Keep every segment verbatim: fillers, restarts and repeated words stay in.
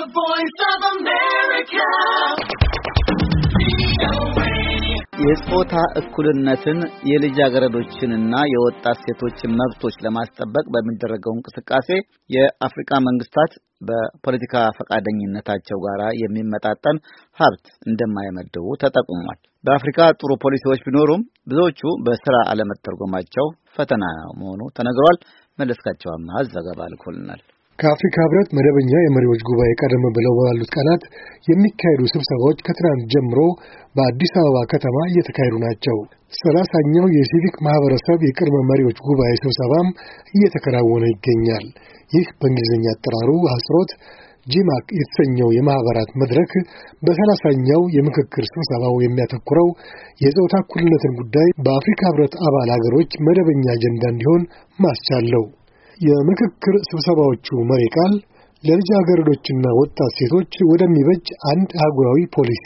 voice of America. የጾታ እኩልነትን የልጃገረዶችንና የወጣት ሴቶችን መብቶች ለማስጠበቅ በሚደረገው እንቅስቃሴ የአፍሪካ መንግስታት በፖለቲካ ፈቃደኝነታቸው ጋር የሚመጣጠን ሀብት እንደማይመድቡ ተጠቁሟል። በአፍሪካ ጥሩ ፖሊሲዎች ቢኖሩም ብዙዎቹ በስራ አለመተርጎማቸው ፈተና መሆኑ ተነግሯል። መለስካቸው አማሃ ዘገባ ልኮልናል። ከአፍሪካ ህብረት መደበኛ የመሪዎች ጉባኤ ቀደም ብለው ባሉት ቀናት የሚካሄዱ ስብሰባዎች ከትናንት ጀምሮ በአዲስ አበባ ከተማ እየተካሄዱ ናቸው። ሰላሳኛው የሲቪክ ማህበረሰብ የቅድመ መሪዎች ጉባኤ ስብሰባም እየተከናወነ ይገኛል። ይህ በእንግሊዝኛ አጠራሩ አህጽሮት ጂማክ የተሰኘው የማህበራት መድረክ በሰላሳኛው የምክክር ስብሰባው የሚያተኩረው የጾታ እኩልነትን ጉዳይ በአፍሪካ ህብረት አባል አገሮች መደበኛ አጀንዳ እንዲሆን ማስቻለው። የምክክር ስብሰባዎቹ መሪ ቃል ለልጃገረዶችና ወጣት ሴቶች ወደሚበጅ አንድ አህጉራዊ ፖሊሲ፣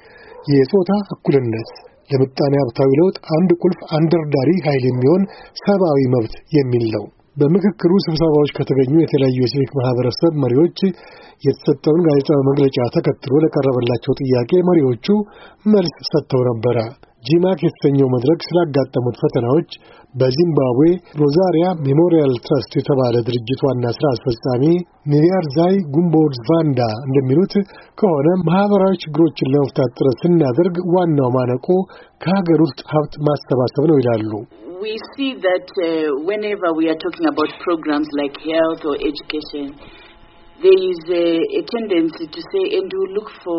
የጾታ እኩልነት ለምጣኔ ሀብታዊ ለውጥ አንድ ቁልፍ አንደርዳሪ ኃይል የሚሆን ሰብአዊ መብት የሚል ነው። በምክክሩ ስብሰባዎች ከተገኙ የተለያዩ የሲቪክ ማህበረሰብ መሪዎች የተሰጠውን ጋዜጣዊ መግለጫ ተከትሎ ለቀረበላቸው ጥያቄ መሪዎቹ መልስ ሰጥተው ነበረ። ጂማክ የተሰኘው መድረክ ስላጋጠሙት ፈተናዎች በዚምባብዌ ሮዛሪያ ሜሞሪያል ትረስት የተባለ ድርጅት ዋና ስራ አስፈጻሚ ኒያርዛይ ጉምቦድዝቫንዳ እንደሚሉት ከሆነ ማህበራዊ ችግሮችን ለመፍታት ጥረት ስናደርግ ዋናው ማነቆ ከሀገር ውስጥ ሀብት ማሰባሰብ ነው ይላሉ። We see that uh, whenever we are talking about programs like health or education, there is a, a tendency to say, and we look for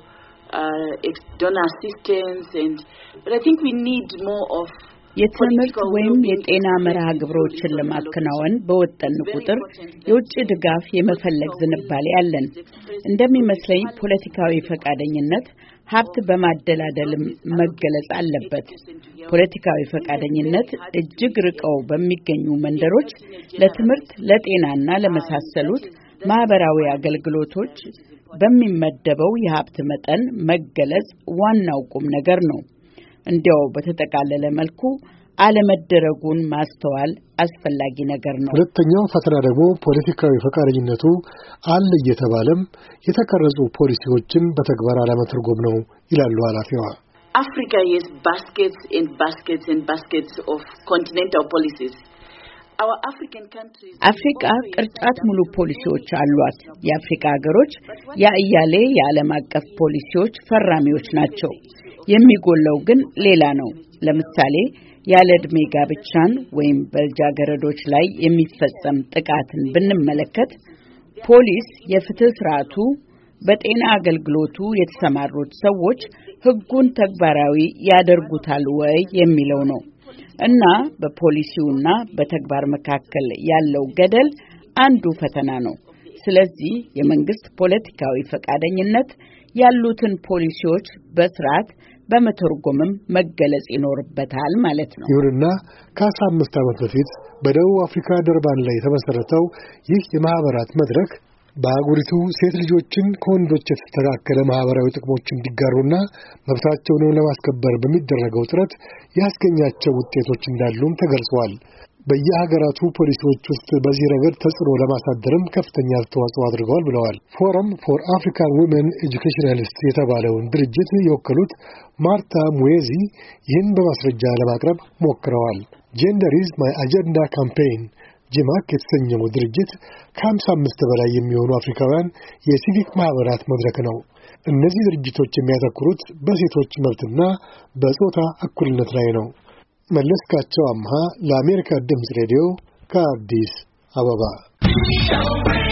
uh, donor assistance, and but I think we need more of የትምህርት ወይም የጤና መርሃ ግብሮችን ለማከናወን በወጠን ቁጥር የውጭ ድጋፍ የመፈለግ ዝንባሌ አለን። እንደሚመስለኝ ፖለቲካዊ ፈቃደኝነት ሀብት በማደላደልም መገለጽ አለበት። ፖለቲካዊ ፈቃደኝነት እጅግ ርቀው በሚገኙ መንደሮች ለትምህርት፣ ለጤናና ለመሳሰሉት ማህበራዊ አገልግሎቶች በሚመደበው የሀብት መጠን መገለጽ ዋናው ቁም ነገር ነው። እንዲያው በተጠቃለለ መልኩ አለመደረጉን ማስተዋል አስፈላጊ ነገር ነው። ሁለተኛው ፈተና ደግሞ ፖለቲካዊ ፈቃደኝነቱ አለ እየተባለም የተቀረጹ ፖሊሲዎችን በተግባር አለመተርጎም ነው ይላሉ ኃላፊዋ። Africa has baskets and baskets and baskets of continental policies. Our African countries አፍሪካ ቅርጫት ሙሉ ፖሊሲዎች አሏት። የአፍሪካ ሀገሮች ያያሌ የዓለም አቀፍ ፖሊሲዎች ፈራሚዎች ናቸው። የሚጎለው ግን ሌላ ነው። ለምሳሌ ያለ ዕድሜ ጋብቻን ወይም በልጃገረዶች ላይ የሚፈጸም ጥቃትን ብንመለከት ፖሊስ፣ የፍትህ ስርዓቱ፣ በጤና አገልግሎቱ የተሰማሩት ሰዎች ህጉን ተግባራዊ ያደርጉታል ወይ የሚለው ነው እና በፖሊሲውና በተግባር መካከል ያለው ገደል አንዱ ፈተና ነው። ስለዚህ የመንግስት ፖለቲካዊ ፈቃደኝነት ያሉትን ፖሊሲዎች በስርዓት በመተርጎምም መገለጽ ይኖርበታል ማለት ነው። ይሁንና ከአስራ አምስት ዓመት በፊት በደቡብ አፍሪካ ደርባን ላይ የተመሰረተው ይህ የማህበራት መድረክ በአገሪቱ ሴት ልጆችን ከወንዶች የተስተካከለ ማህበራዊ ጥቅሞች እንዲጋሩና መብታቸውን ለማስከበር በሚደረገው ጥረት ያስገኛቸው ውጤቶች እንዳሉም ተገልጿል። በየሀገራቱ ፖሊሲዎች ውስጥ በዚህ ረገድ ተጽዕኖ ለማሳደርም ከፍተኛ አስተዋጽኦ አድርገዋል ብለዋል። ፎረም ፎር አፍሪካን ዊሜን ኤጁኬሽናሊስት የተባለውን ድርጅት የወከሉት ማርታ ሙዌዚ ይህን በማስረጃ ለማቅረብ ሞክረዋል። ጀንደር ኢዝ ማይ አጀንዳ ካምፔይን ጂማክ የተሰኘው ድርጅት ከሀምሳ አምስት በላይ የሚሆኑ አፍሪካውያን የሲቪክ ማህበራት መድረክ ነው። እነዚህ ድርጅቶች የሚያተኩሩት በሴቶች መብትና በጾታ እኩልነት ላይ ነው። መለስካቸው አማሃ ለአሜሪካ ድምፅ ሬዲዮ ከአዲስ አበባ